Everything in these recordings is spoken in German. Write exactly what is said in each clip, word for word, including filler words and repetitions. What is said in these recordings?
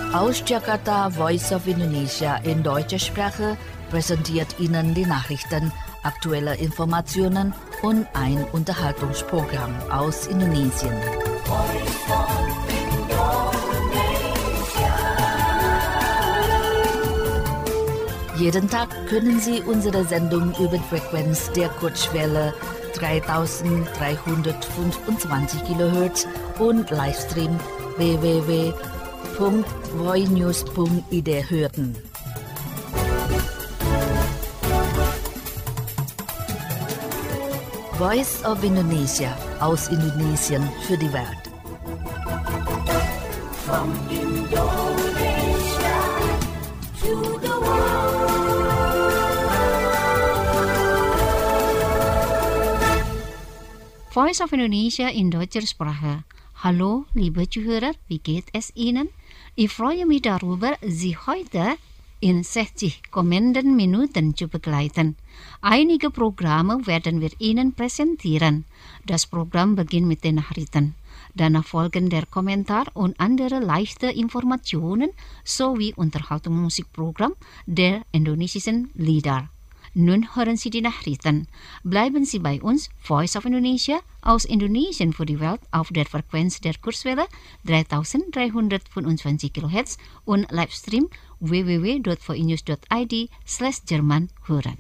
Aus Jakarta, Voice of Indonesia in deutscher Sprache präsentiert Ihnen die Nachrichten, aktuelle Informationen und ein Unterhaltungsprogramm aus Indonesien. Jeden Tag können Sie unsere Sendung über Frequenz der Kurzwelle dreitausenddreihundertfünfundzwanzig Kilohertz und Livestream w w w punkt voinews punkt i d hören. Voice of Indonesia aus Indonesien für die Welt. From Indonesia to the world. Voice of Indonesia in deutscher Sprache. Hallo, liebe Zuhörer, wie geht es Ihnen? Ich freue mich darüber, Sie heute in sechzig kommenden Minuten zu begleiten. Einige Programme werden wir Ihnen präsentieren. Das Programm beginnt mit den Nachrichten. Danach folgen der Kommentar und andere leichte Informationen sowie Unterhaltungsmusikprogramm der indonesischen Lieder. Nun hören Sie die Nachrichten. Bleiben Sie bei uns, Voice of Indonesia, aus Indonesien für die Welt auf der Frequenz der Kurzwelle dreitausenddreihundertfünfundzwanzig Kilohertz und Livestream w w w punkt voinews punkt i d slash Jerman hören.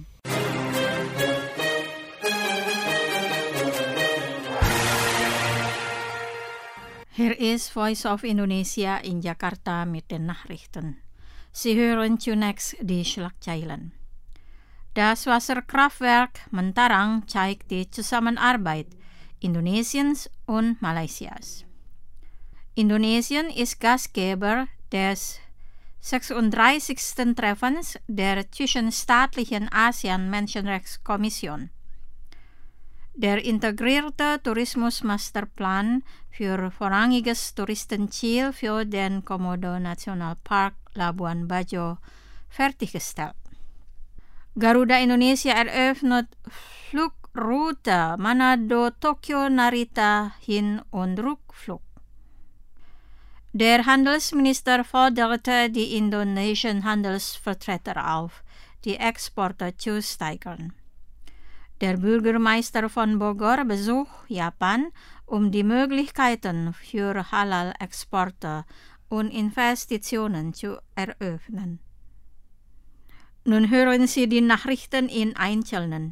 Hier ist Voice of Indonesia in Jakarta mit den Nachrichten. Sie hören zunächst die Schlagzeilen. Das Wasserkraftwerk Mentarang zeigt die Zusammenarbeit Indonesiens und Malaysias. Indonesien ist Gastgeber des sechsunddreißigsten Treffens der zwischenstaatlichen ASEAN-Menschenrechtskommission. Der integrierte Tourismusmasterplan für vorrangiges Touristenziel für den Komodo-Nationalpark Labuan Bajo fertiggestellt. Garuda Indonesia eröffnet Flugroute Manado-Tokyo-Narita Hin- und Rückflug. Der Handelsminister forderte die indonesischen Handelsvertreter auf, die Exporte zu steigern. Der Bürgermeister von Bogor besucht Japan, um die Möglichkeiten für Halal-Exporte und Investitionen zu eröffnen. Nun hören Sie die Nachrichten in Einzelnen.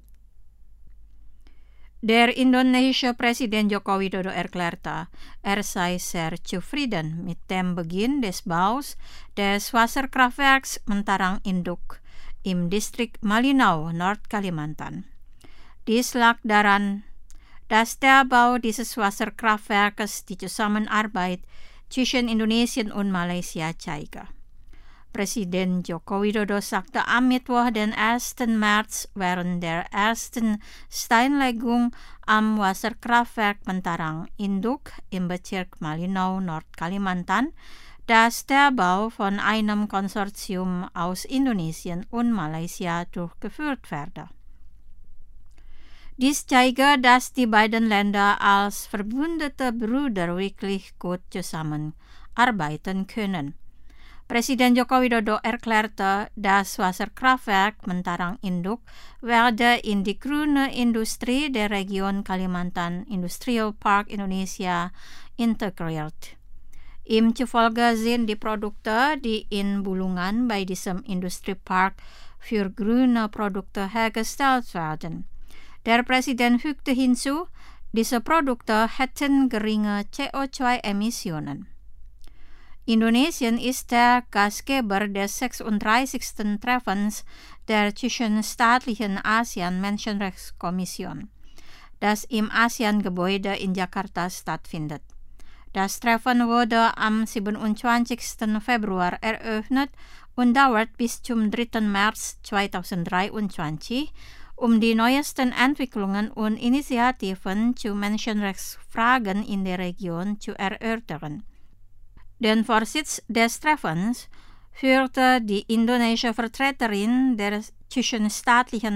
Der indonesische Präsident Joko Widodo erklärte, er sei sehr zufrieden mit dem Beginn des Baus des Wasserkraftwerks Mentarang Induk im Distrikt Malinau, Nordkalimantan. Dies lag daran, dass der Bau dieses Wasserkraftwerkes die Zusammenarbeit zwischen Indonesien und Malaysia zeige. Präsident Joko Widodo sagte am Mittwoch, den ersten März, während der ersten Steinlegung am Wasserkraftwerk Mentarang Induk im Bezirk Malinau, Nordkalimantan, dass der Bau von einem Konsortium aus Indonesien und Malaysia durchgeführt werde. Dies zeige, dass die beiden Länder als verbündete Brüder wirklich gut zusammenarbeiten können. Präsident Joko Widodo erklärte, das Wasserkraftwerk Mentarang Induk werde in die grüne Industrie der Region Kalimantan Industrial Park Indonesia integriert. Ihm zufolge sind die Produkte, die in Bulungan bei diesem Industriepark für grüne Produkte hergestellt werden. Der Präsident fügte hinzu, diese Produkte hätten geringe C O zwei Emissionen. Indonesien ist der Gastgeber des sechsunddreißigsten Treffens der zwischenstaatlichen ASEAN-Menschenrechtskommission, das im ASEAN-Gebäude in Jakarta stattfindet. Das Treffen wurde am siebenundzwanzigsten Februar eröffnet und dauert bis zum dritten März zweitausenddreiundzwanzig, um die neuesten Entwicklungen und Initiativen zu Menschenrechtsfragen in der Region zu erörtern. Den Vorsitz des Treffens führte die indonesische Vertreterin der zwischenstaatlichen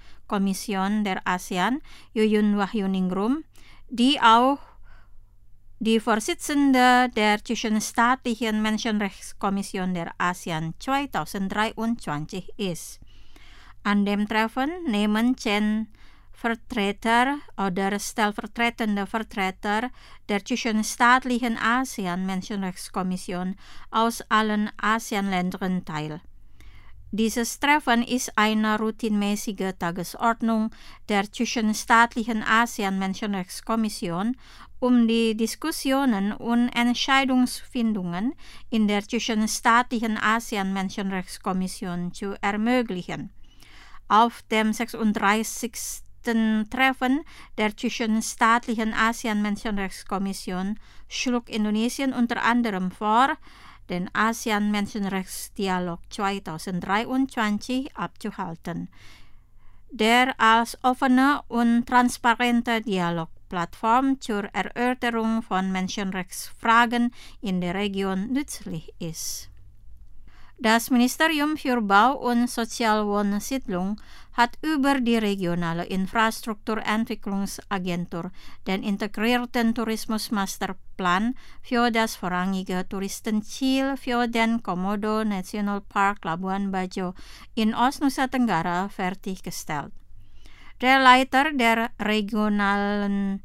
Menschenrechtskommission der ASEAN, Yuyun Wahyuningrum, die auch Die Vorsitzende der Zwischenstaatlichen Menschenrechtskommission der ASEAN zweitausenddreiundzwanzig ist. An dem Treffen nehmen zehn Vertreter oder stellvertretende Vertreter der zwischenstaatlichen ASEAN-Menschenrechtskommission aus allen ASEAN-Ländern teil. Dieses Treffen ist eine routinemäßige Tagesordnung der zwischenstaatlichen ASEAN-Menschenrechtskommission, um die Diskussionen und Entscheidungsfindungen in der zwischenstaatlichen ASEAN-Menschenrechtskommission zu ermöglichen. Auf dem sechsunddreißigsten Treffen der zwischenstaatlichen ASEAN-Menschenrechtskommission schlug Indonesien unter anderem vor, den ASEAN-Menschenrechtsdialog zweitausenddreiundzwanzig abzuhalten, der als offene und transparente Dialogplattform zur Erörterung von Menschenrechtsfragen in der Region nützlich ist. Das Ministerium für Bau und Sozialwohnsiedlung hat über die regionale Infrastrukturentwicklungsagentur den integrierten Tourismusmasterplan für das vorrangige Touristenziel für den Komodo National Park Labuan Bajo in Ostnusa Tenggara fertiggestellt. Der Leiter der regionalen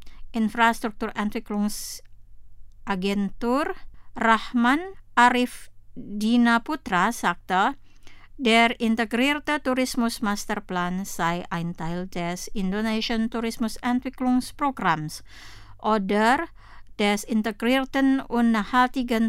Infrastrukturentwicklungsagentur, Rahman Arif Dina Putra, sagte, der integrierte Tourismusmasterplan sei ein Teil des Indonesian Tourismusentwicklungsprogramms oder des integrierten und nachhaltigen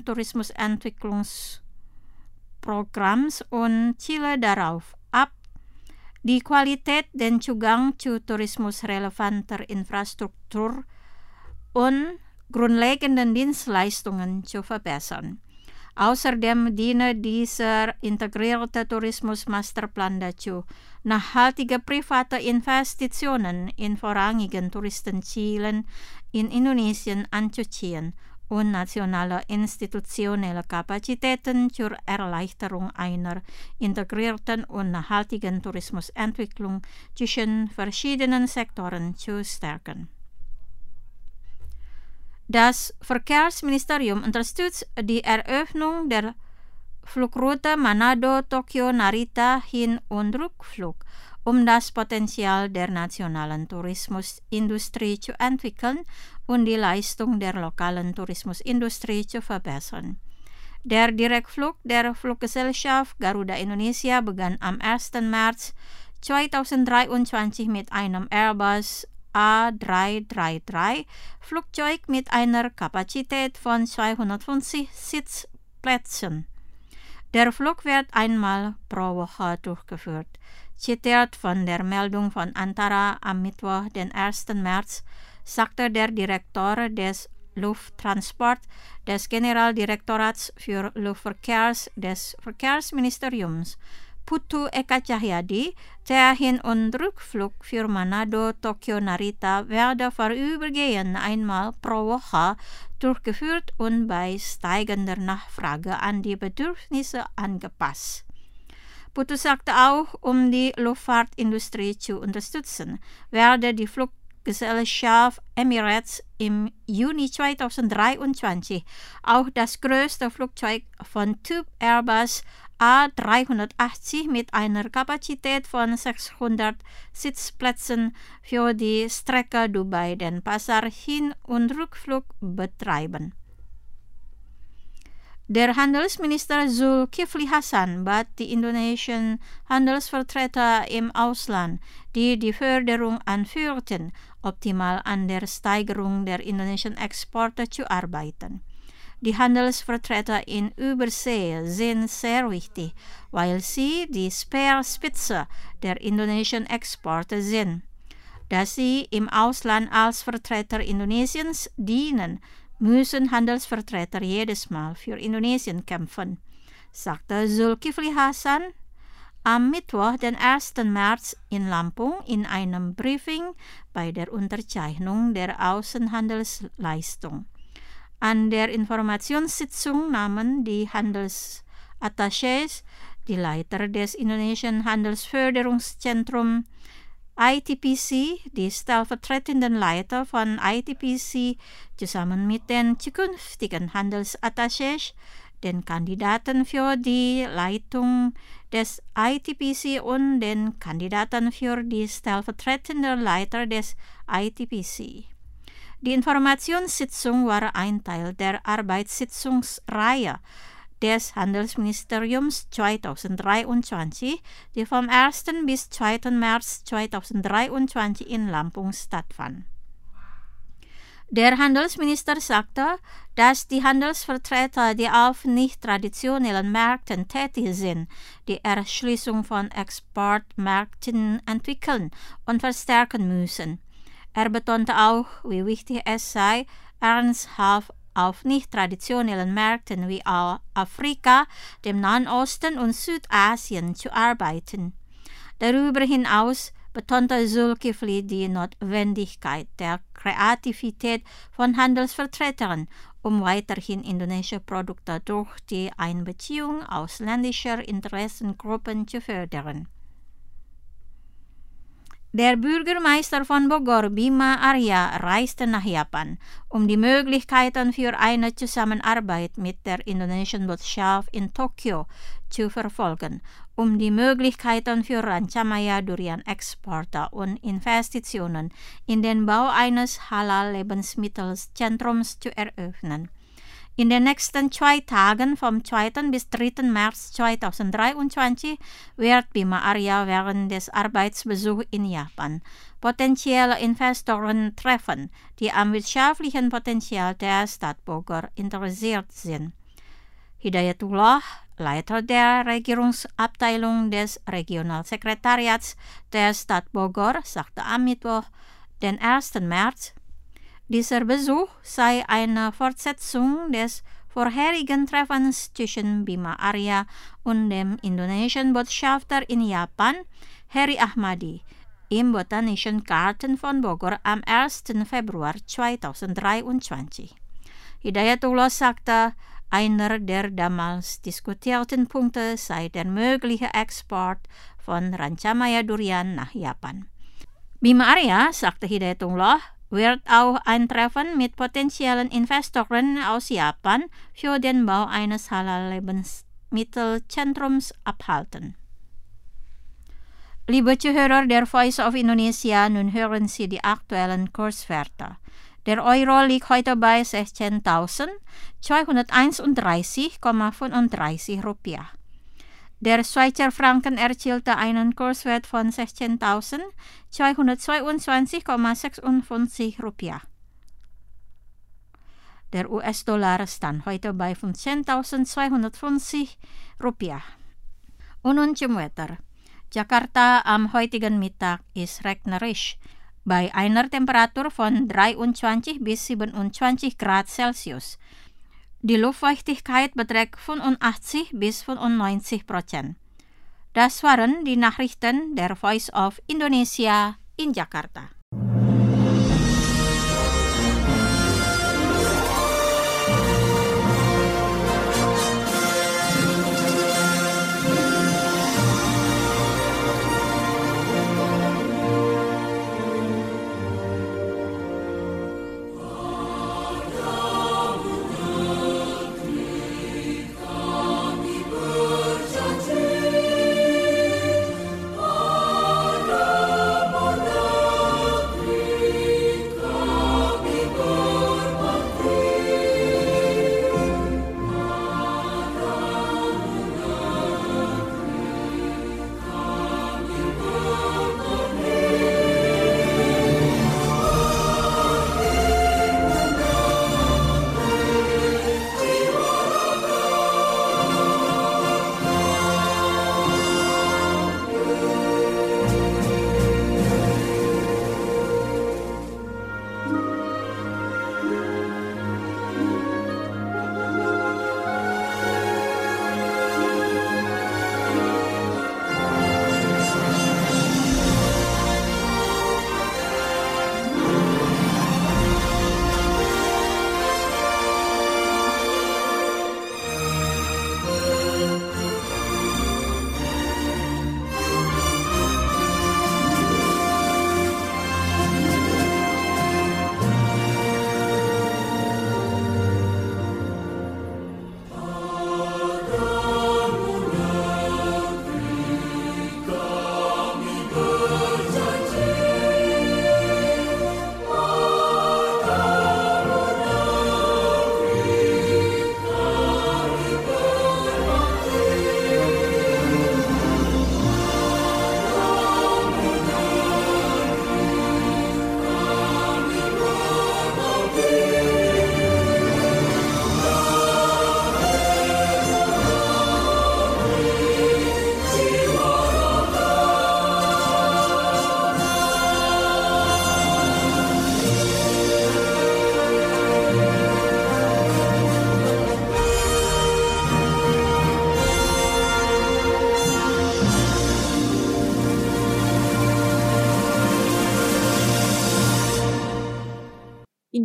Tourismusentwicklungsprogramms und ziele darauf ab, die Qualität den Zugang zu tourismusrelevanter Infrastruktur und grundlegenden Dienstleistungen zu verbessern. Außerdem diene dieser integrierte Tourismusmasterplan dazu, nachhaltige private Investitionen in vorrangigen Touristenzielen in Indonesien anzuziehen und nationale institutionelle Kapazitäten zur Erleichterung einer integrierten und nachhaltigen Tourismusentwicklung zwischen verschiedenen Sektoren zu stärken. Das Verkehrsministerium unterstützt die Eröffnung der Flugroute Manado-Tokyo-Narita Hin- und Rückflug, um das Potenzial der nationalen Tourismusindustrie zu entwickeln und die Leistung der lokalen Tourismusindustrie zu verbessern. Der Direktflug der Fluggesellschaft Garuda Indonesia begann am ersten März zweitausenddreiundzwanzig mit einem Airbus A drei drei drei Flugzeug mit einer Kapazität von zweihundertfünfzig Sitzplätzen. Der Flug wird einmal pro Woche durchgeführt. Zitiert von der Meldung von Antara am Mittwoch, den ersten März, sagte der Direktor des Lufttransport des Generaldirektorats für Luftverkehrs des Verkehrsministeriums, Putu Eka Cahyadi, der Hin- und Rückflug für Manado-Tokyo-Narita werde vorübergehend einmal pro Woche durchgeführt und bei steigender Nachfrage an die Bedürfnisse angepasst. Putu sagte auch, um die Luftfahrtindustrie zu unterstützen, werde die Fluggesellschaft Emirates im Juni zweitausenddreiundzwanzig auch das größte Flugzeug von Typ Airbus A dreihundertachtzig mit einer Kapazität von sechshundert Sitzplätzen für die Strecke Dubai-Denpasar Hin- und Rückflug betreiben. Der Handelsminister Zulkifli Hasan bat die indonesischen Handelsvertreter im Ausland, die die Förderung anführten, optimal an der Steigerung der indonesischen Exporte zu arbeiten. Die Handelsvertreter in Übersee sind sehr wichtig, weil sie die Speerspitze der indonesischen Exporte sind. Da sie im Ausland als Vertreter Indonesiens dienen, müssen Handelsvertreter jedes Mal für Indonesien kämpfen, sagte Zulkifli Hasan am Mittwoch, den ersten März in Lampung in einem Briefing bei der Unterzeichnung der Außenhandelsleistung. An der Informationssitzung nahmen die Handelsattachés, die Leiter des Indonesischen Handelsförderungszentrums, I T P C, die stellvertretende Leiter von I T P C, zusammen mit den zukünftigen Handelsattachés, den Kandidaten für die Leitung des I T P C und den Kandidaten für die stellvertretende Leiter des I T P C. Die Informationssitzung war ein Teil der Arbeitssitzungsreihe des Handelsministeriums zweitausenddreiundzwanzig, die vom ersten bis zweiten März zweitausenddreiundzwanzig in Lampung stattfand. Der Handelsminister sagte, dass die Handelsvertreter, die auf nicht traditionellen Märkten tätig sind, die Erschließung von Exportmärkten entwickeln und verstärken müssen. Er betonte auch, wie wichtig es sei, ernsthaft auf nicht traditionellen Märkten wie Afrika, dem Nahen Osten und Südasien zu arbeiten. Darüber hinaus betonte Zulkifli die Notwendigkeit der Kreativität von Handelsvertretern, um weiterhin indonesische Produkte durch die Einbeziehung ausländischer Interessengruppen zu fördern. Der Bürgermeister von Bogor, Bima Arya, reiste nach Japan, um die Möglichkeiten für eine Zusammenarbeit mit der indonesischen Botschaft in Tokio zu verfolgen, um die Möglichkeiten für Rancamaya Durian-Exporte und Investitionen in den Bau eines Halal-Lebensmittelzentrums zu eröffnen. In den nächsten zwei Tagen vom zweiten bis dritten März zweitausenddreiundzwanzig wird Bima Arya während des Arbeitsbesuchs in Japan potenzielle Investoren treffen, die am wirtschaftlichen Potenzial der Stadt Bogor interessiert sind. Hidayatullah, Leiter der Regierungsabteilung des Regionalsekretariats der Stadt Bogor, sagte am Mittwoch, den ersten März, dieser Besuch sei eine Fortsetzung des vorherigen Treffens zwischen Bima Arya und dem indonesischen Botschafter in Japan, Heri Ahmadi, im Botanischen Garten von Bogor am ersten Februar zweitausenddreiundzwanzig. Hidayatullah sagte, einer der damals diskutierten Punkte sei der mögliche Export von Rancamaya Durian nach Japan. Bima Arya, sagte Hidayatullah, wird auch ein Treffen mit potenziellen Investoren aus Japan für den Bau eines Halal-Lebensmittelzentrums abhalten. Liebe Zuhörer der Voice of Indonesia, nun hören Sie die aktuellen Kurswerte. Der Euro liegt heute bei sechzehntausendzweihunderteinunddreißig Komma fünfunddreißig Rupiah. Der Schweizer Franken erzielte einen Kurswert von sechzehntausendzweihundertzweiundzwanzig Komma sechsundfünfzig Rupiah. Der U S-Dollar stand heute bei fünfzehntausendzweihundertfünfzig Rupiah. Und nun zum Wetter. Jakarta am heutigen Mittag ist regnerisch, bei einer Temperatur von dreiundzwanzig bis siebenundzwanzig Grad Celsius. Die Luftfeuchtigkeit beträgt fünfundachtzig bis fünfundneunzig Prozent. Das waren die Nachrichten der Voice of Indonesia in Jakarta.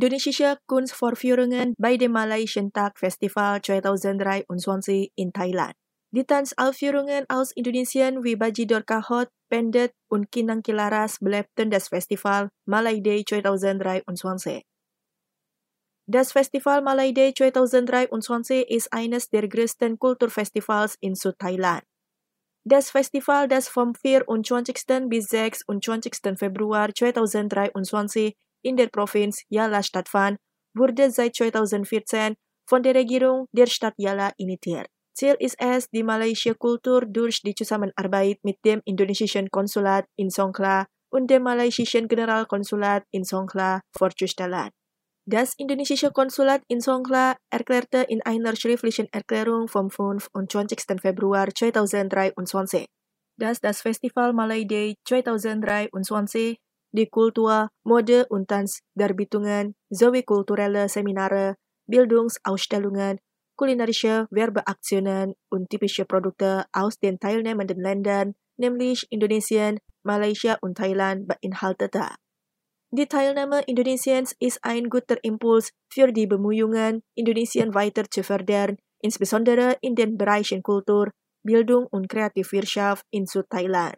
Indonesische Kunstvorführungen bei dem Malaysian Tag Festival zweitausenddreiundzwanzig in Thailand. Die Tanzaufführungen aus Indonesien wie Bajidor Kahot, Pendet und Kinang Kilaras belebten das Festival Malay Day zweitausenddreiundzwanzig. Das Festival Malay Day zweitausenddreiundzwanzig ist eines der größten Kulturfestivals in Südthailand. Das Festival, das vom vierundzwanzigsten bis sechsundzwanzigsten Februar zweitausenddreiundzwanzig in der Provinz Yala stattfand, wurde seit zweitausendvierzehn von der Regierung der Stadt Yala initiiert. Ziel ist es, die malaysische Kultur durch die Zusammenarbeit mit dem indonesischen Konsulat in Songkhla und dem malaysischen Generalkonsulat in Songkhla vorzustellen. Das indonesische Konsulat in Songkhla erklärte in einer schriftlichen Erklärung vom fünfundzwanzigsten Februar zweitausenddreiundzwanzig, dass das Festival Malay Day zweitausenddreiundzwanzig die Kultur, Mode und Tanz, Darbietungen sowie kulturelle Seminare, Bildungsausstellungen, kulinarische Werbeaktionen und typische Produkte aus den teilnehmenden Ländern, nämlich Indonesien, Malaysia und Thailand, beinhaltete. Die Teilnahme Indonesiens ist ein guter Impuls für die Bemühungen, Indonesien weiter zu fördern, insbesondere in den Bereichen Kultur, Bildung und Kreativwirtschaft in Südthailand.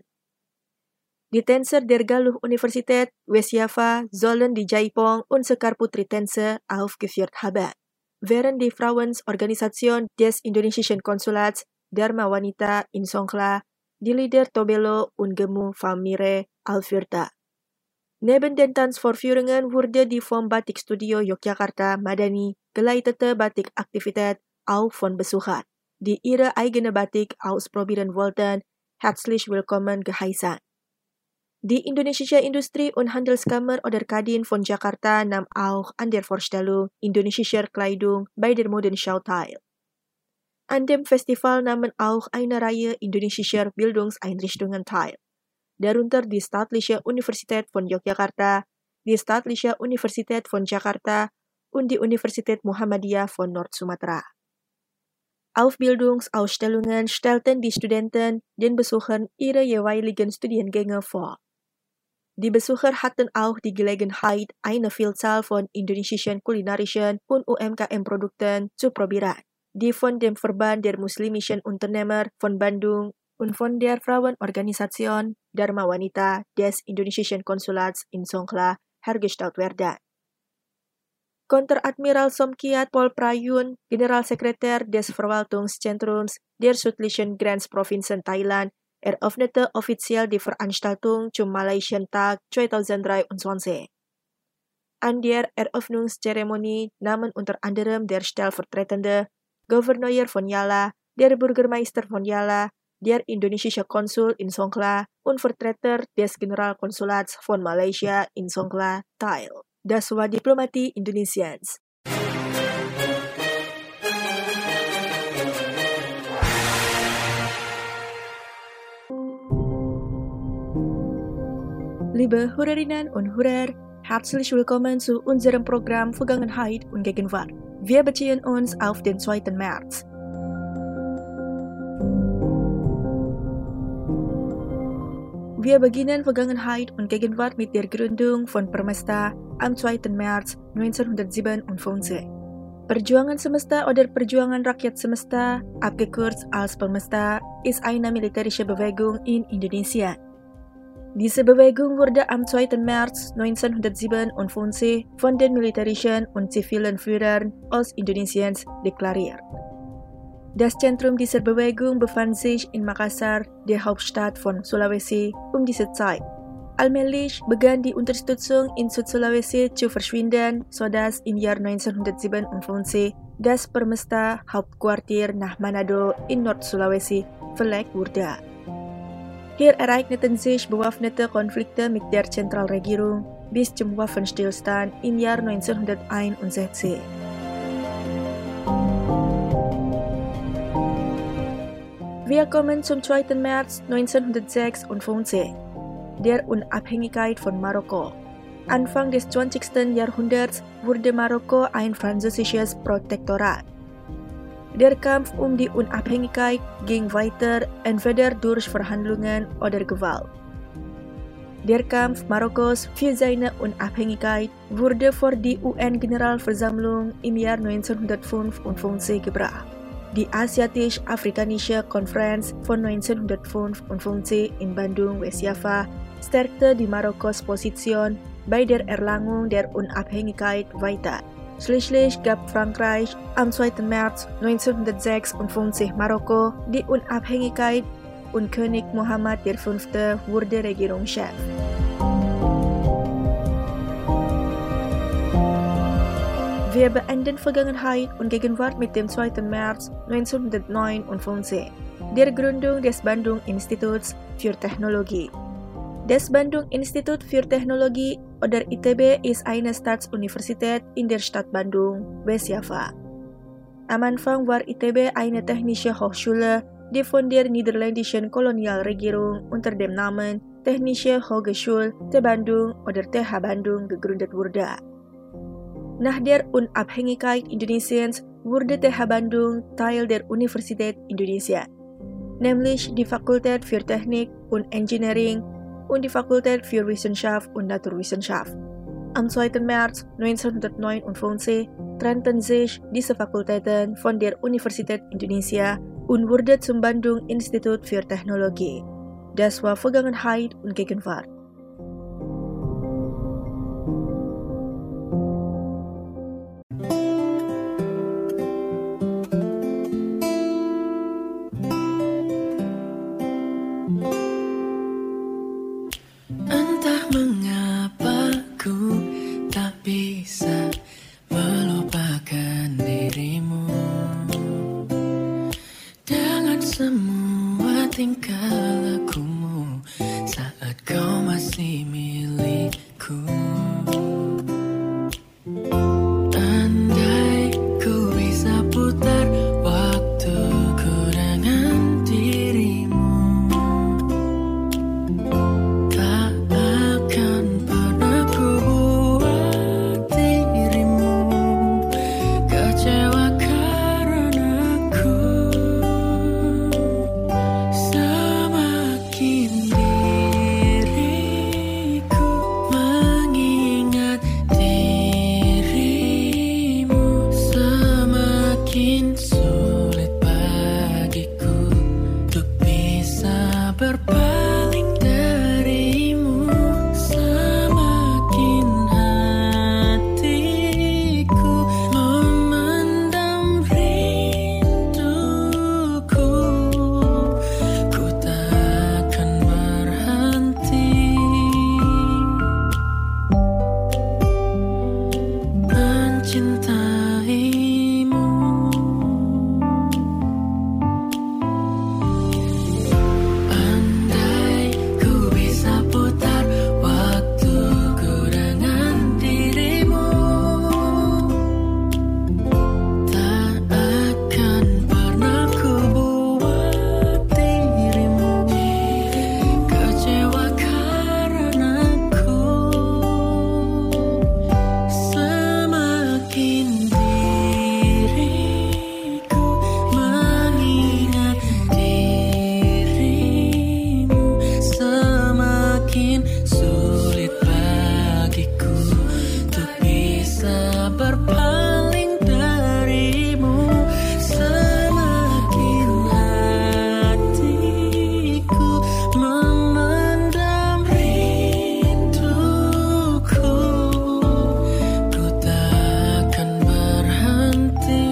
Die Tänzer der Galuh-Universität West Java sollen die Jaipong und Sekar Putri Tänze aufgeführt haben, während die Frauenorganisation des indonesischen Konsulats Dharma Wanita in Songkhla die Lieder Tobelo und Gemu Famire aufführte. Neben den Tanzvorführungen wurde die vom Batikstudio Yogyakarta Madani geleitete Batikaktivität auch von Besuchern, die ihre eigene Batik ausprobieren wollten, herzlich willkommen geheißen. Die Indonesische Industrie- und Handelskammer oder Kadin von Jakarta nahm auch an der Vorstellung indonesischer Kleidung bei der Modenschau teil. An dem Festival nahmen auch eine Reihe indonesischer Bildungseinrichtungen teil, darunter die Staatliche Universität von Yogyakarta, die Staatliche Universität von Jakarta und die Universität Muhammadiyah von Nord-Sumatra. Auf Bildungsausstellungen stellten die Studenten den Besuchern ihre jeweiligen Studiengänge vor. Die Besucher hatten auch die Gelegenheit, eine Vielzahl von indonesischen kulinarischen und U M K M-Produkten zu probieren, die von dem Verband der muslimischen Unternehmer von Bandung und von der Frauenorganisation Dharma Wanita des indonesischen Konsulats in Songkhla hergestellt werden. Konteradmiral Somkiat Pol Prayun, Generalsekretär des Verwaltungszentrums der südlichen Grenzprovinzen Thailand, eröffnete offiziell die Veranstaltung zum Malaysian Tag zweitausenddreiundzwanzig. An der Eröffnungszeremonie nahmen unter anderem der stellvertretende Gouverneur von Yala, der Bürgermeister von Yala, der indonesische Konsul in Songkhla und Vertreter des Generalkonsulats von Malaysia in Songkhla teil. Das war Diplomatie Indonesiens. Liebe Hörerinnen und Hörer, herzlich willkommen zu unserem Programm Vergangenheit und Gegenwart. Wir beziehen uns auf den zweiten März. Wir beginnen Vergangenheit und Gegenwart mit der Gründung von Permesta am zweiten März neunzehnhundertsiebenundfünfzig. Perjuangan Semesta oder Perjuangan Rakyat Semesta, abgekürzt als Permesta, ist eine militärische Bewegung in Indonesien. Diese Bewegung wurde am zweiten März neunzehnhundertsiebenundfünfzig von den militärischen und zivilen Führern Ostindonesiens deklariert. Das Zentrum dieser Bewegung befand sich in Makassar, der Hauptstadt von Sulawesi, um diese Zeit. Allmählich begann die Unterstützung in Süd-Sulawesi zu verschwinden, sodass im Jahr neunzehnhundertsiebenundfünfzig das Permesta Hauptquartier nach Manado in Nord-Sulawesi verlegt wurde. Hier ereigneten sich bewaffnete Konflikte mit der Zentralregierung bis zum Waffenstillstand im Jahr neunzehnhunderteinundsechzig. Wir kommen zum zweiten März neunzehnhundertsechsundfünfzig, der Unabhängigkeit von Marokko. Anfang des zwanzigsten Jahrhunderts wurde Marokko ein französisches Protektorat. Der Kampf um die Unabhängigkeit ging weiter, entweder durch Verhandlungen oder Gewalt. Der Kampf Marokkos für seine Unabhängigkeit wurde vor die U N-Generalversammlung im Jahr neunzehnhundertfünfundfünfzig gebracht. Die Asiatisch-Afrikanische Konferenz von neunzehnhundertfünfundfünfzig in Bandung, Westjava, stärkte die Marokkos Position bei der Erlangung der Unabhängigkeit weiter. Schließlich gab Frankreich am zweiten März neunzehnhundertsechsundfünfzig Marokko die Unabhängigkeit und König Mohammed der Fünfte wurde Regierungschef. Wir beenden Vergangenheit und Gegenwart mit dem zweiten März neunzehnhundertneunundfünfzig, der Gründung des Bandung Instituts für Technologie. Das Bandung Institut für Technologie oder I T B ist eine Staatsuniversität in der Stadt Bandung, Westjava. Am Anfang war I T B eine technische Hochschule, die von der niederländischen Kolonialregierung unter dem Namen Technische Hogeschool te Bandung oder T H Bandung gegründet wurde. Nach der Unabhängigkeit Indonesiens wurde T H Bandung Teil der Universität Indonesia, nämlich die Fakultät für Technik und Engineering und die Fakultät für Wissenschaft und Naturwissenschaft. Am zweiten März neunzehnhundertneunundfünfzig trennten sich diese Fakultäten von der Universität Indonesia und wurde zum Bandung Institut für Technologie. Das war Vergangenheit und Gegenwart. Entah mengapa ku tak bisa melupakan dirimu dengan semua tingkah lakumu saat kau masih milikku. Andai ku bisa putar waktuku dengan dirimu, tak akan pernah ku buat dirimu kecewa karena aku. Semakin diriku mengingat dirimu, semakin sulit bagiku untuk bisa berpaling darimu. Semakin hatiku memendam rinduku, ku takkan berhenti mencintaimu. Andai ku bisa putar waktuku dengan dirimu, tak akan pernah ku buat dirimu kecewa karena aku. Semakin diriku mengingat dirimu, semakin sulit bagiku untuk bisa berpaling darimu. Semakin hatiku memendam rinduku, ku takkan berhenti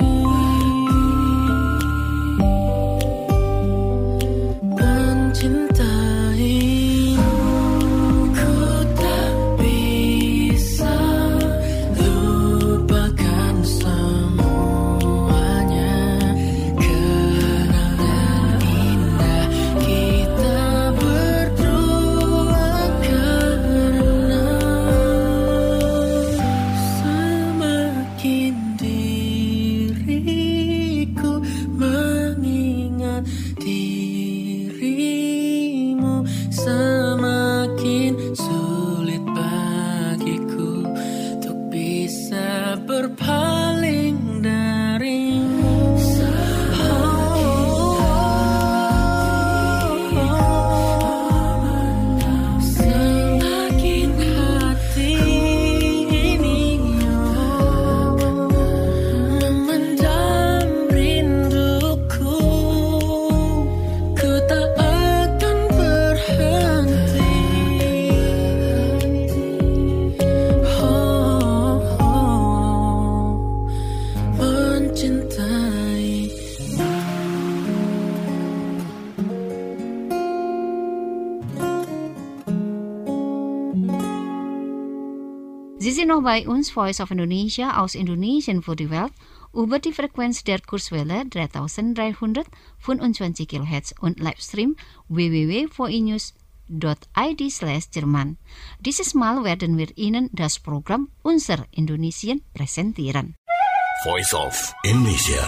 mencintaimu. Ku tak bisa lupakan semuanya, kenangan indah kita berdua, karena semakin diriku mengingat dirimu, semakin sulit bagiku untuk bisa berpaling darimu. Semakin noch bei uns Voice of Indonesia aus Indonesien für die Welt über die Frequenz der Kurzwelle dreitausenddreihundertfünfundzwanzig Kilohertz und Livestream w w w punkt v i news punkt i d slash Jerman. Dieses Mal werden wir Ihnen das Programm Unser Indonesien präsentieren. Voice of Indonesia.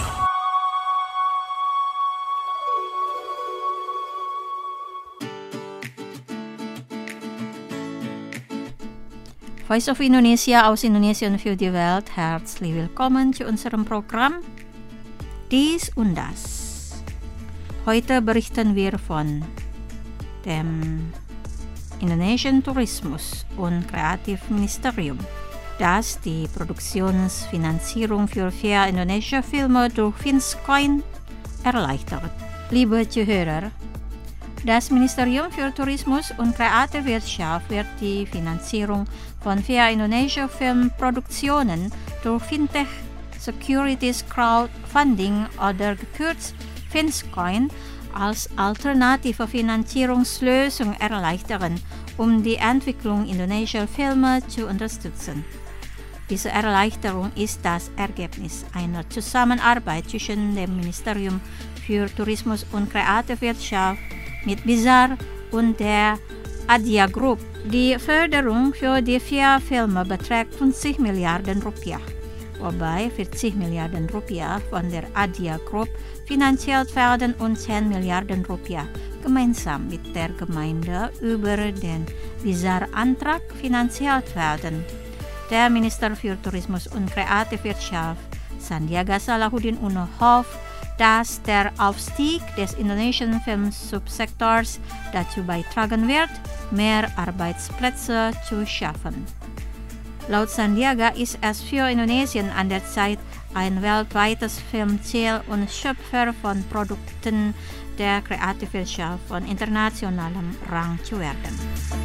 Voice of Indonesia aus Indonesien für die Welt. Herzlich willkommen zu unserem Programm Dies und Das. Heute berichten wir von dem Indonesian Tourismus- und Kreativministerium, das die Produktionsfinanzierung für vier indonesische Filme durch Finscoin erleichtert. Liebe Zuhörer, das Ministerium für Tourismus und Kreativwirtschaft wird die Finanzierung von vier indonesischen Filmproduktionen durch Fintech Securities Crowdfunding oder gekürzt Finscoin als alternative Finanzierungslösung erleichtern, um die Entwicklung indonesischer Filme zu unterstützen. Diese Erleichterung ist das Ergebnis einer Zusammenarbeit zwischen dem Ministerium für Tourismus und Kreativwirtschaft mit Bizarre und der Adia Group. Die Förderung für die vier Filme beträgt fünfzig Milliarden Rupiah, wobei vierzig Milliarden Rupiah von der Adia Group finanziert werden und zehn Milliarden Rupiah gemeinsam mit der Gemeinde über den Bizarre-Antrag finanziert werden. Der Minister für Tourismus und Kreativwirtschaft, Sandiaga Salahuddin Uno, hofft, dass der Aufstieg des indonesischen Filmsubsektors dazu beitragen wird, mehr Arbeitsplätze zu schaffen. Laut Sandiaga ist es für Indonesien an der Zeit, ein weltweites Filmziel und Schöpfer von Produkten der Kreativwirtschaft von internationalem Rang zu werden.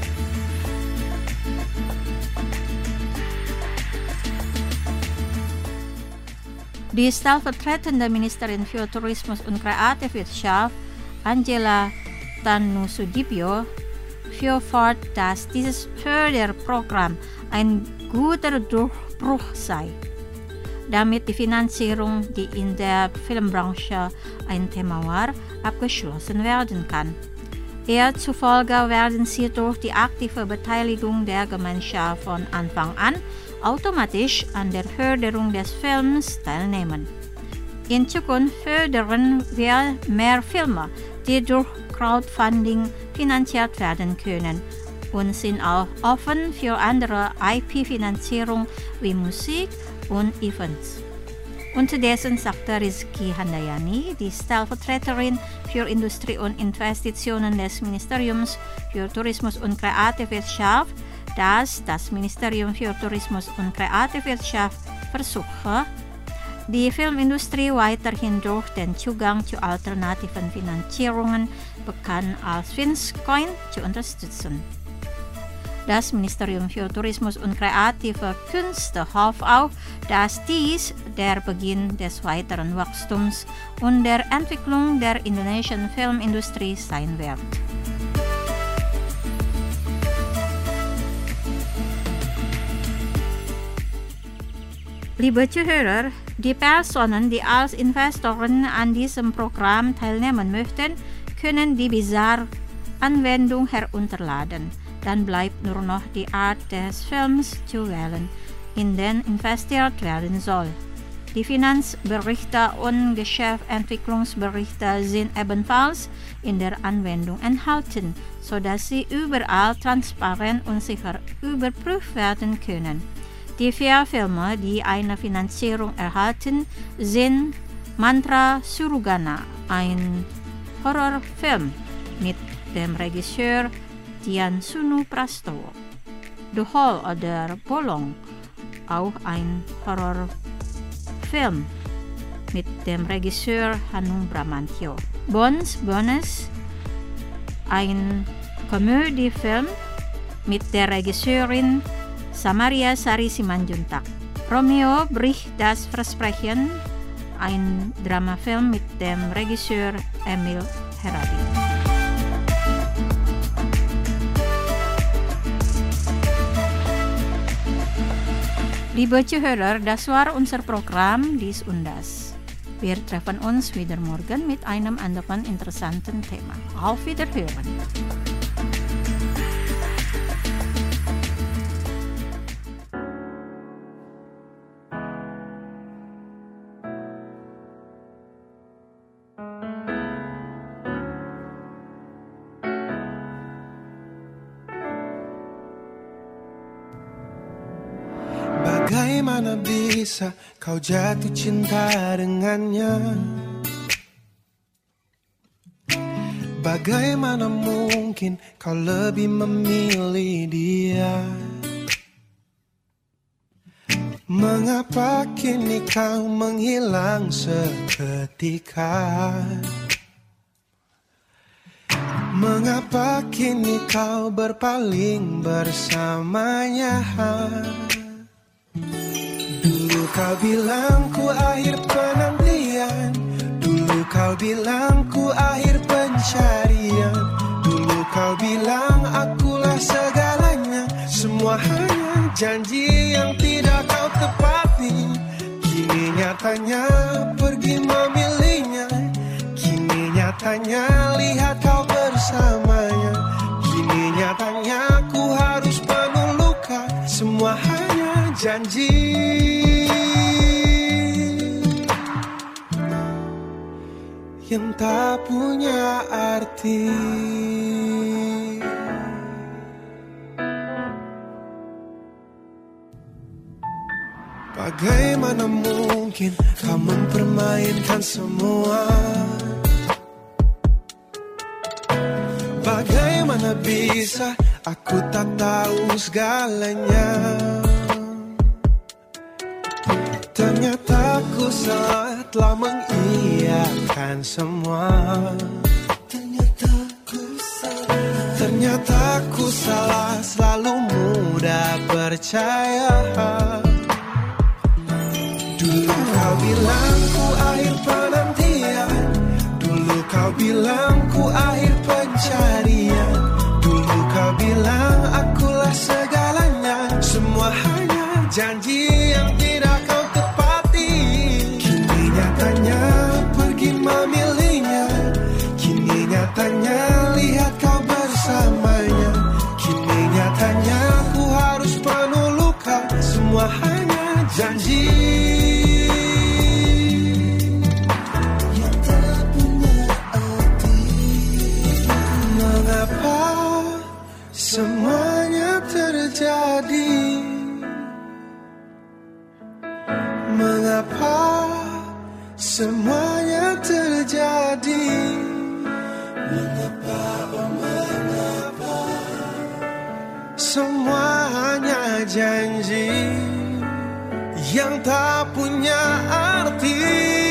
Die stellvertretende Ministerin für Tourismus und Kreativwirtschaft, Angela Tanusudibio, führt fort, dass dieses Förderprogramm ein guter Durchbruch sei, damit die Finanzierung, die in der Filmbranche ein Thema war, abgeschlossen werden kann. Eher zufolge werden sie durch die aktive Beteiligung der Gemeinschaft von Anfang an automatisch an der Förderung des Films teilnehmen. In Zukunft fördern wir mehr Filme, die durch Crowdfunding finanziert werden können und sind auch offen für andere I P-Finanzierung wie Musik und Events. Unterdessen sagte Rizky Handayani, die Stellvertreterin für Industrie und Investitionen des Ministeriums für Tourismus und Kreativwirtschaft, dass das Ministerium für Tourismus und Kreativwirtschaft versuche, die Filmindustrie weiterhin durch den Zugang zu alternativen Finanzierungen, bekannt als Finscoin, zu unterstützen. Das Ministerium für Tourismus und Kreative Künste hofft auch, dass dies der Beginn des weiteren Wachstums und der Entwicklung der indonesischen Filmindustrie sein wird. Liebe Zuhörer, die Personen, die als Investoren an diesem Programm teilnehmen möchten, können die Bizarre-Anwendung herunterladen. Dann bleibt nur noch die Art des Films zu wählen, in den investiert werden soll. Die Finanzberichte und Geschäftsentwicklungsberichte sind ebenfalls in der Anwendung enthalten, sodass sie überall transparent und sicher überprüft werden können. Die vier Filme, die eine Finanzierung erhalten, sind Mantra Surugana, ein Horrorfilm mit dem Regisseur Dian Sunu Prastowo, The Hole oder Bolong, auch ein Horrorfilm mit dem Regisseur Hanung Bramantyo, Bones Bones, ein Komödiefilm mit der Regisseurin Samaria Sari Simanjuntak, Romeo bricht das Versprechen, ein Dramafilm mit dem Regisseur Emil Heradi. Liebe Zuhörer, das war unser Programm dies und das. Wir treffen uns wieder morgen mit einem anderen interessanten Thema. Auf Wiederhören. Bagaimana bisa kau jatuh cinta dengannya? Bagaimana mungkin kau lebih memilih dia? Mengapa kini kau menghilang seketika? Mengapa kini kau berpaling bersamanya? Dulu kau bilang ku akhir penantian, dulu kau bilang ku akhir pencarian, dulu kau bilang akulah segalanya. Semua hanya janji yang tidak kau tepati. Kini nyatanya pergi memilihnya, kini nyatanya lihat kau bersamanya. Kini nyatanya ku harus penuh luka. Semua hanya janji yang tak punya arti. Bagaimana mungkin kau mempermainkan semua? Bagaimana bisa aku tak tahu segalanya? Ternyata aku salah telah mengiyakan semua. Ternyata aku salah, ternyata aku salah, selalu mudah percaya. Dulu kau bilang ku akhir penantian, dulu kau bilang ku akhir pencarian, dulu kau bilang akulah segalanya. Semua hanya janji yang tidak kau tepati. Kini nyatanya pergi memilihnya, kini nyatanya lihat kau bersamanya. Kini nyatanya ku harus penuh luka. Semua hanya janji yang tak punya arti. Mengapa semuanya terjadi? Mengapa semuanya terjadi? Mengapa, oh mengapa semua hanya janji yang tak punya arti?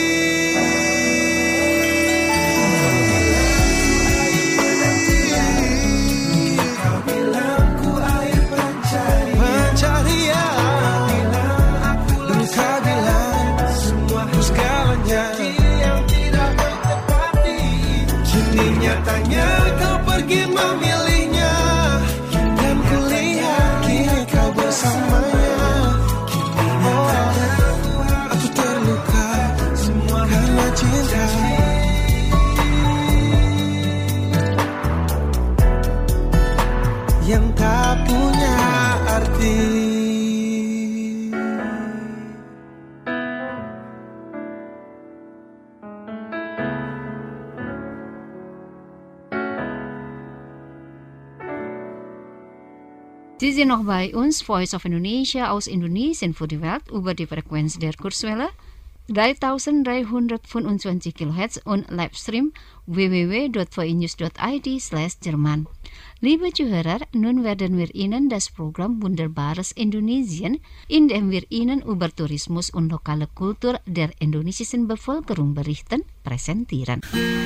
Kau bilang ku akhir pencarian, dulu kau bilang semua segalanya yang tidak kau tepati. Kini nyatanya kau pergi memilihnya, dan kulihat kini kau bersamanya. Aku terluka semua karena cinta yang tak punya arti. Sie sind noch bei uns, Voice of Indonesia aus Indonesien für die Welt über die Frequenz der Kurzwelle dreitausenddreihundertfünfundzwanzig Kilohertz und Livestream w w w punkt v i news punkt i d slash Jerman. Liebe Zuhörer, nun werden wir Ihnen das Programm Wunderbares Indonesien, in dem wir Ihnen über Tourismus und lokale Kultur der indonesischen Bevölkerung berichten, präsentieren.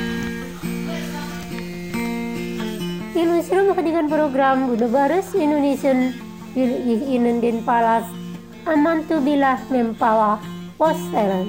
Indonesia menghadirkan program Wunderbares Indonesian will ich Ihnen den Palast Amantu Billah Mempawah vorstellen.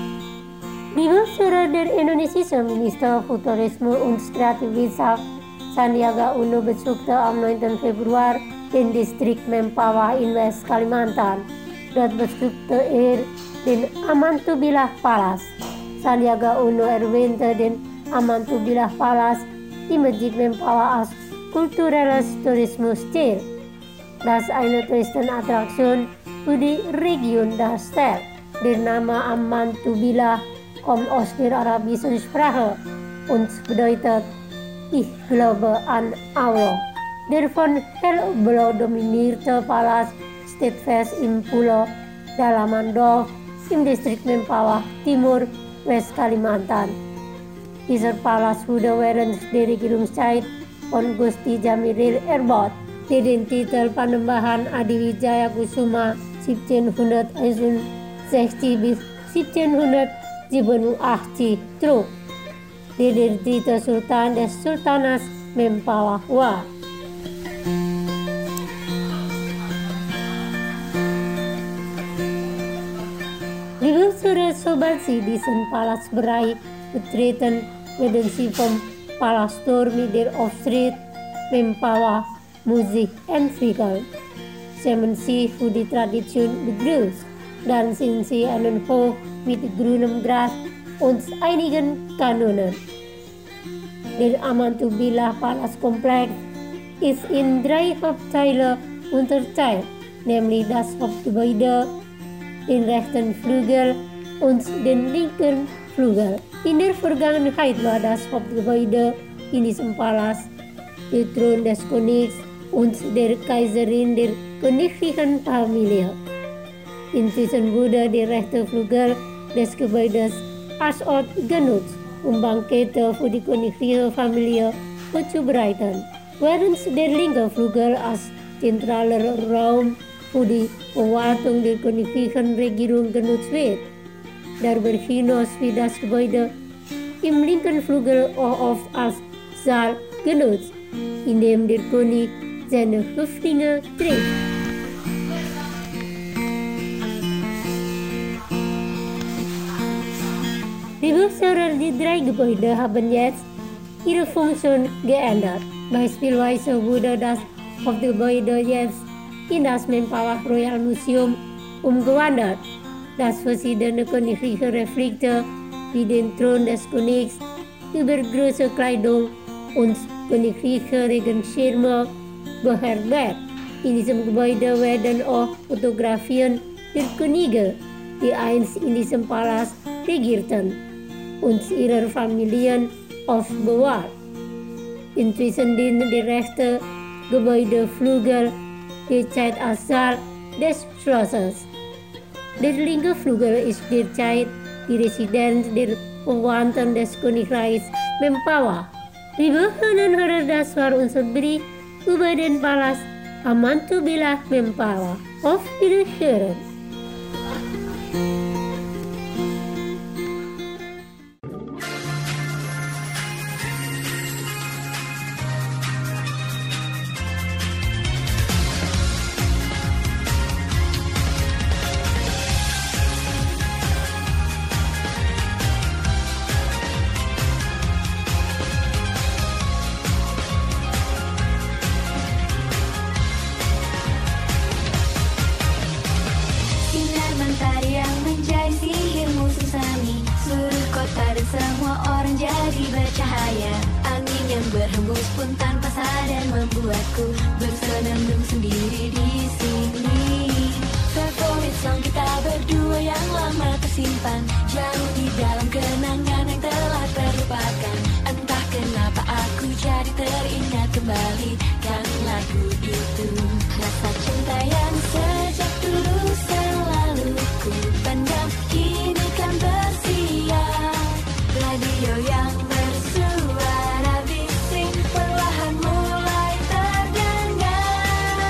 Liebe Führer der indonesischen Minister für Tourismus und Kreativität Sandiaga Uno besukte am negentien Februari in distrik Mempawah in West Kalimantan. Dat besukte er den Amantubilah Palace. Sandiaga Uno erwähnte den Amantubilah Palace die Masjid Mempawah als kulturelles Tourismusziel. Das eine Touristenattraktion für die Region darstellt. Der Name Amantubilah kommt aus der arabischen Sprache und bedeutet Ich glaube an Allah. Der von hellblau dominierte Palast steht fest im Pulau Dalamandorf im Distrik Mempawah, Timur, West Kalimantan. Dieser Palast wurde während der Regierungszeit von Gusti Jamil erbaut, der den Titel Panembahan Adiwijaya Kusuma siebzehnhunderteinundsechzig bis siebzehnhundertsiebenundachtzig trug, der der dritte Sultan des Sultanas Mempawah war. Liebe Sobat, Sie diesen Palast bereich betreten werden Sie vom Palasttor mit der Aufschrift Mempawah Musik entwickelt. Seien Sie für die Tradition begrüßt, dann sind Sie einen Hof mit grünem Gras und einigen Kanonen. Der Amantubilah Palastkomplex ist in drei Hauptteile unterteilt, nämlich das Hauptgebäude, den rechten Flügel und den linken Flügel. In der Vergangenheit war das Hauptgebäude in diesem Palast der Thron des Königs und der Kaiserin der königlichen Familie. Inzwischen wurde der rechte Flügel des Gebäudes als Ort genutzt, um Bankette für die königliche Familie vorzubereiten, während der linke Flügel als zentraler Raum für die Verwaltung der königlichen Regierung genutzt wird. Darüber hinaus wird das Gebäude im linken Flügel auch oft als Saal genutzt, in dem der König seine Höflinge trifft. Liebe Hörer, die drei Gebäude haben jetzt ihre Funktion geändert. Beispielsweise wurde das Hauptgebäude jetzt in das Mempawah Royal Museum umgewandelt, das verschiedene königliche Relikte wie den Thron des Königs, übergroße Kleidung und königliche Regenschirme beherbergt. In diesem Gebäude werden auch Fotografien der Könige, die einst in diesem Palast regierten, und ihrer Familien aufbewahrt. Inzwischen dient der rechte Gebäudeflügel derzeit als Saal des Schlosses. Der linke Flügel ist derzeit die Residenz der Verwandten des Königreichs Mempawah. Liebe Hörer, das war unser Bericht über den Palast Amantubilah Mempawah. Auf Wiederhören! Semua orang jadi bercahaya. Angin yang berhembus pun tanpa sadar membuatku bersenandung sendiri di sini. Favorit song kita berdua yang lama tersimpan, jauh di dalam kenangan yang telah terlupakan. Entah kenapa aku jadi teringat kembali kan lagu itu. Rasa cinta yang sejak dulu selalu ku pendam kini kan bersiar. Radio yang bersuara bising perlahan mulai terdengar.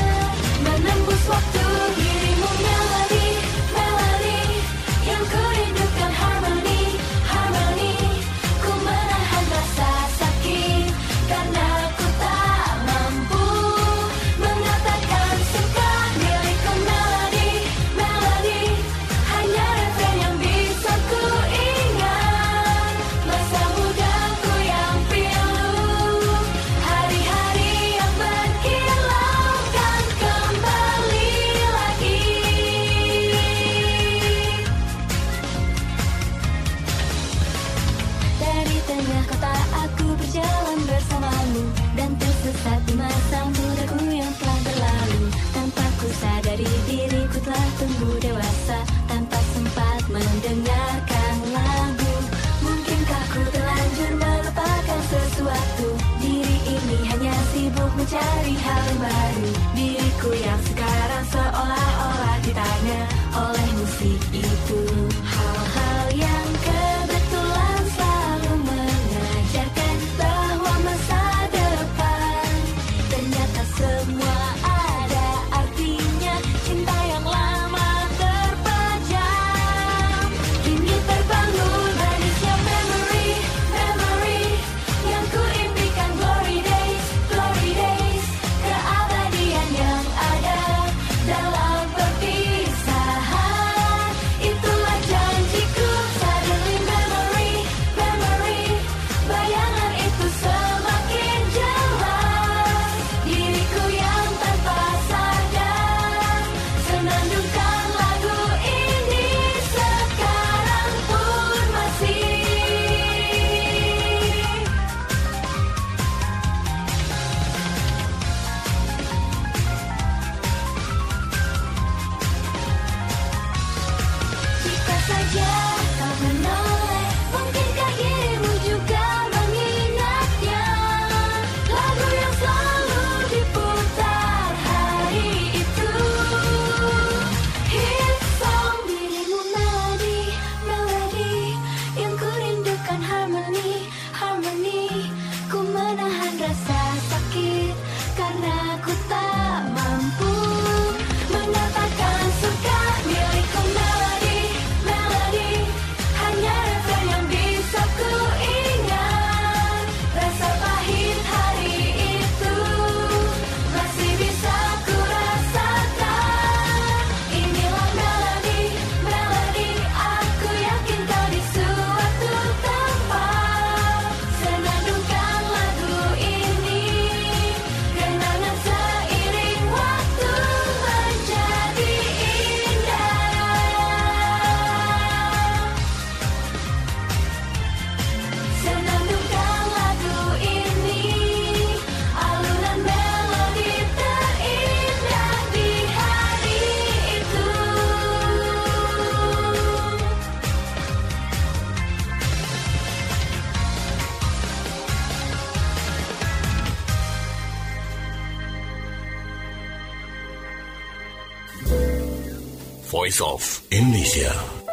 Voice of Indonesia.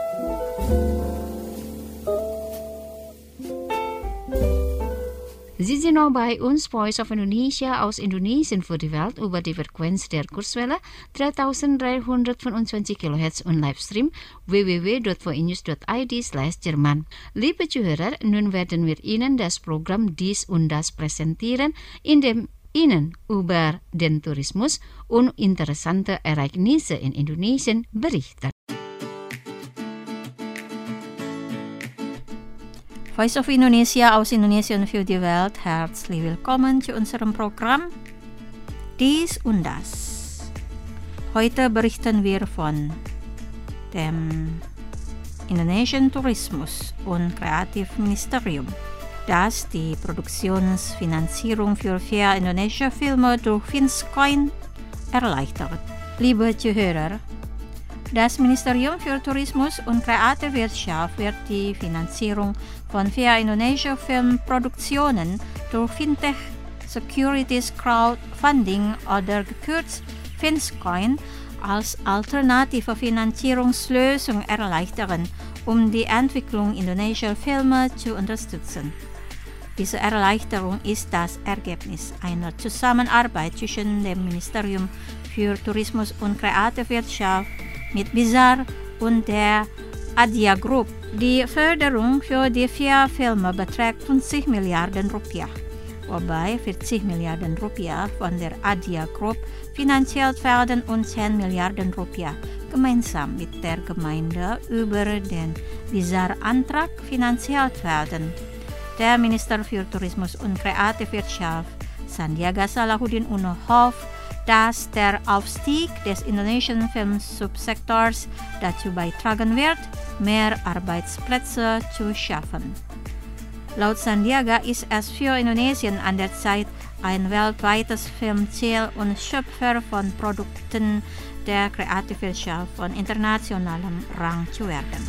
Sie sind noch bei uns, Voice of Indonesia aus Indonesien für die Welt über die Frequenz der Kurzwelle dreitausenddreihundertfünfundzwanzig Kilohertz und Livestream w w w punkt voinews punkt i d slash Jerman. Liebe Zuhörer, nun werden wir Ihnen das Programm Dies und Das präsentieren, in dem Ihnen über den Tourismus und interessante Ereignisse in Indonesien berichten. Voice of Indonesia aus Indonesien für die Welt, herzlich willkommen zu unserem Programm Dies und Das. Heute berichten wir von dem Indonesian Tourismus- und Kreativministerium, das die Produktionsfinanzierung für vier indonesische Filme durch Finscoin erleichtert. Liebe Zuhörer, das Ministerium für Tourismus und Kreativwirtschaft wird die Finanzierung von vier indonesischen Filmproduktionen durch Fintech Securities Crowdfunding oder gekürzt Finscoin als alternative Finanzierungslösung erleichtern, um die Entwicklung indonesischer Filme zu unterstützen. Diese Erleichterung ist das Ergebnis einer Zusammenarbeit zwischen dem Ministerium für Tourismus und Kreativwirtschaft mit Bizarre und der Adia Group. Die Förderung für die vier Filme beträgt fünfzig Milliarden Rupiah, wobei vierzig Milliarden Rupiah von der Adia Group finanziert werden und zehn Milliarden Rupiah gemeinsam mit der Gemeinde über den Bizarre-Antrag finanziert werden. Der Minister für Tourismus und Kreativwirtschaft, Sandiaga Salahuddin Uno, hofft, dass der Aufstieg des indonesischen Filmsubsektors dazu beitragen wird, mehr Arbeitsplätze zu schaffen. Laut Sandiaga ist es für Indonesien an der Zeit, ein weltweites Filmziel und Schöpfer von Produkten der Kreativwirtschaft von internationalem Rang zu werden.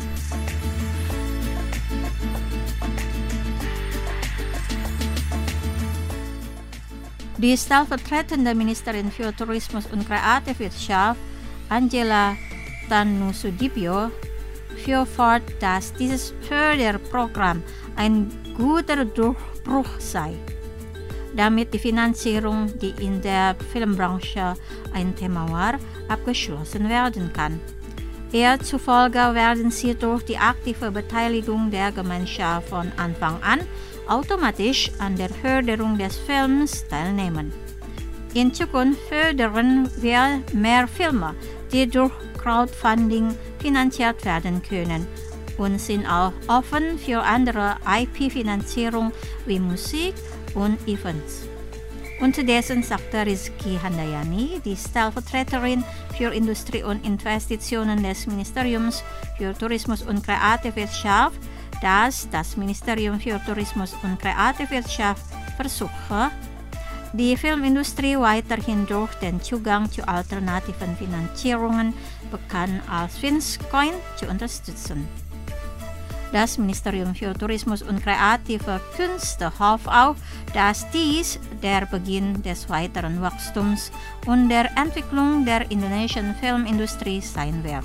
Die stellvertretende Ministerin für Tourismus und Kreativwirtschaft, Angela Tanusudibio, führt fort, dass dieses Förderprogramm ein guter Durchbruch sei, damit die Finanzierung, die in der Filmbranche ein Thema war, abgeschlossen werden kann. Eher zufolge werden sie durch die aktive Beteiligung der Gemeinschaft von Anfang an automatisch an der Förderung des Films teilnehmen. In Zukunft fördern wir mehr Filme, die durch Crowdfunding finanziert werden können und sind auch offen für andere I P-Finanzierung wie Musik und Events. Unterdessen sagte Rizky Handayani, die Stellvertreterin für Industrie und Investitionen des Ministeriums für Tourismus und Kreativwirtschaft, dass das Ministerium für Tourismus und Kreativwirtschaft versuche, die Filmindustrie weiterhin durch den Zugang zu alternativen Finanzierungen, bekannt als Finscoin, zu unterstützen. Das Ministerium für Tourismus und Kreative Künste hofft auch, dass dies der Beginn des weiteren Wachstums und der Entwicklung der indonesischen Filmindustrie sein wird.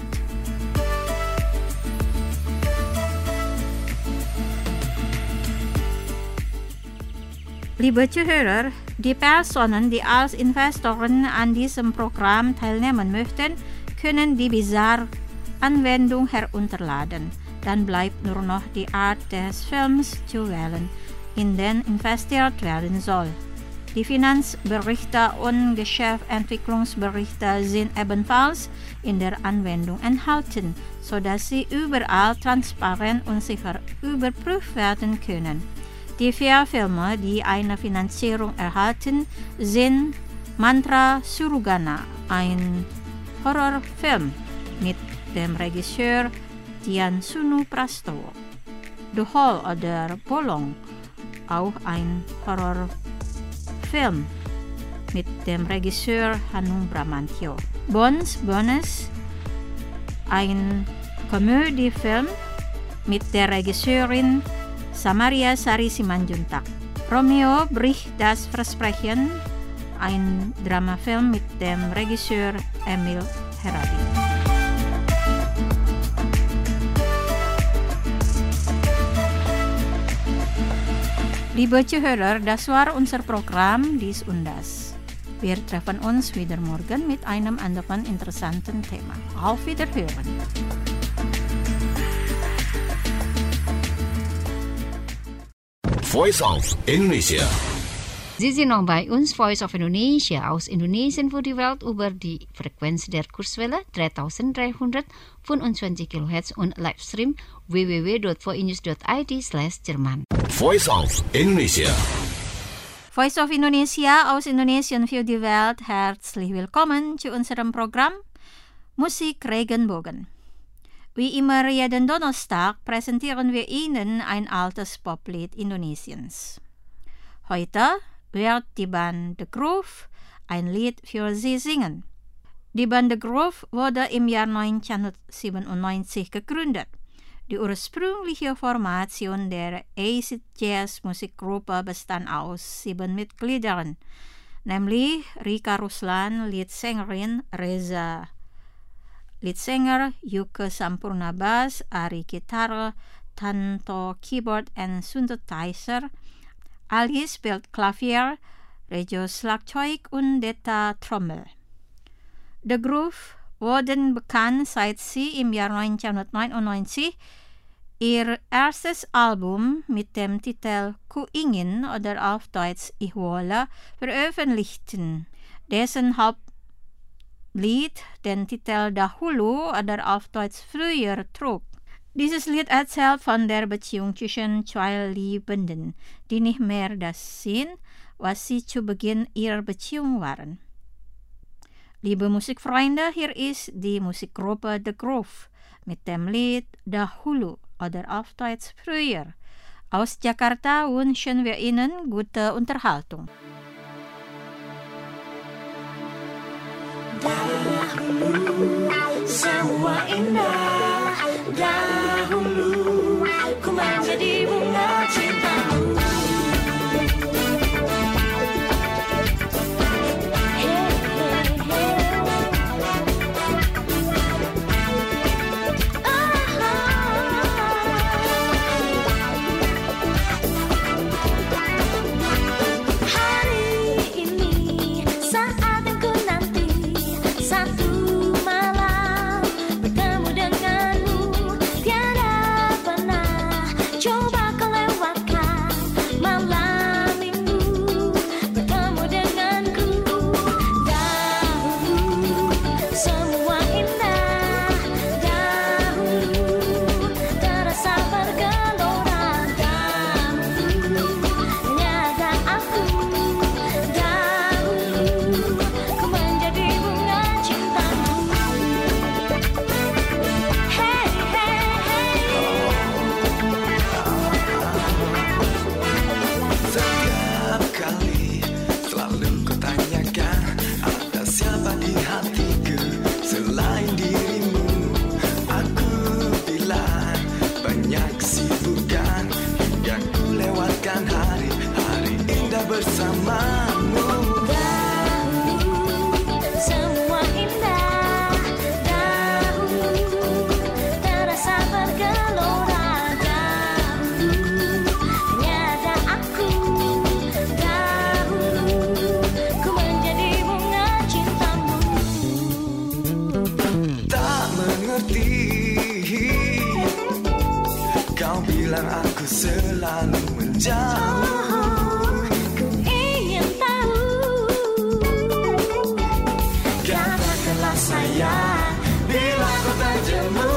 Liebe Zuhörer, die Personen, die als Investoren an diesem Programm teilnehmen möchten, können die Bizarre-Anwendung herunterladen. Dann bleibt nur noch die Art des Films zu wählen, in den investiert werden soll. Die Finanzberichte und Geschäftsentwicklungsberichte sind ebenfalls in der Anwendung enthalten, sodass sie überall transparent und sicher überprüft werden können. Die vier Filme, die eine Finanzierung erhalten, sind Mantra Surugana, ein Horrorfilm mit dem Regisseur Dian Sunu Prastowo. The Hole oder Bolong, auch ein Horrorfilm mit dem Regisseur Hanung Bramantyo. Bones Bones, ein Komödiefilm mit der Regisseurin Samaria Sari Simanjuntak. Romeo bricht das Versprechen, ein Dramafilm mit dem Regisseur Emil Heradi. Liebe Zuhörer, das war unser Programm dies und das. Wir treffen uns wieder morgen mit einem anderen interessanten Thema. Auf Wiederhören. Voice of Indonesia. Sie sind noch bei uns, Voice of Indonesia, aus Indonesien für die Welt über die Frequenz der Kurswelle dreitausenddreihundertfünfundzwanzig Kilohertz und Livestream w w w dot voinews dot i d slash Jerman. Voice of Indonesia. Voice of Indonesia aus Indonesien für die Welt. Herzlich willkommen zu unserem Programm Musik Regenbogen. Wie immer jeden Donnerstag präsentieren wir Ihnen ein altes Poplied Indonesiens. Heute wird die Band The Groove ein Lied für Sie singen. Die Band The Groove wurde im Jahr neunzehnhundertsiebenundneunzig gegründet. Die ursprüngliche Formation der Acid Jazz Musikgruppe bestand aus sieben Mitgliedern, nämlich Rika Ruslan, Leadsängerin, Reza Leadsänger, Yuke Sampurna Bass, Ari Gitarre, Tanto Keyboard and Synthesizer, Ali spielt Klavier, Rejo Schlagzeug und Deta Trommel. The Groove wurden bekannt, seit sie im Jahr neunzehnhundertneunundneunzig ihr erstes Album mit dem Titel Ku Ingin oder auf Deutsch Ich wolle veröffentlichten, dessen Hauptlied den Titel Dahulu oder auf Deutsch Früher trug. Dieses Lied erzählt von der Beziehung zwischen zwei Liebenden, die nicht mehr das sind, was sie zu Beginn ihrer Beziehung waren. Liebe Musikfreunde, hier ist die Musikgruppe The Groove mit dem Lied Dahulu oder auf Deutsch Früher. Aus Jakarta wünschen wir Ihnen gute Unterhaltung. Dahulu semua indah, dahulu ku menjadi bunga cintamu. Aku selalu menjauh. Ku ingin tahu, katakanlah sayang, bila kau tak jemu.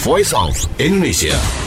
Voice of Indonesia.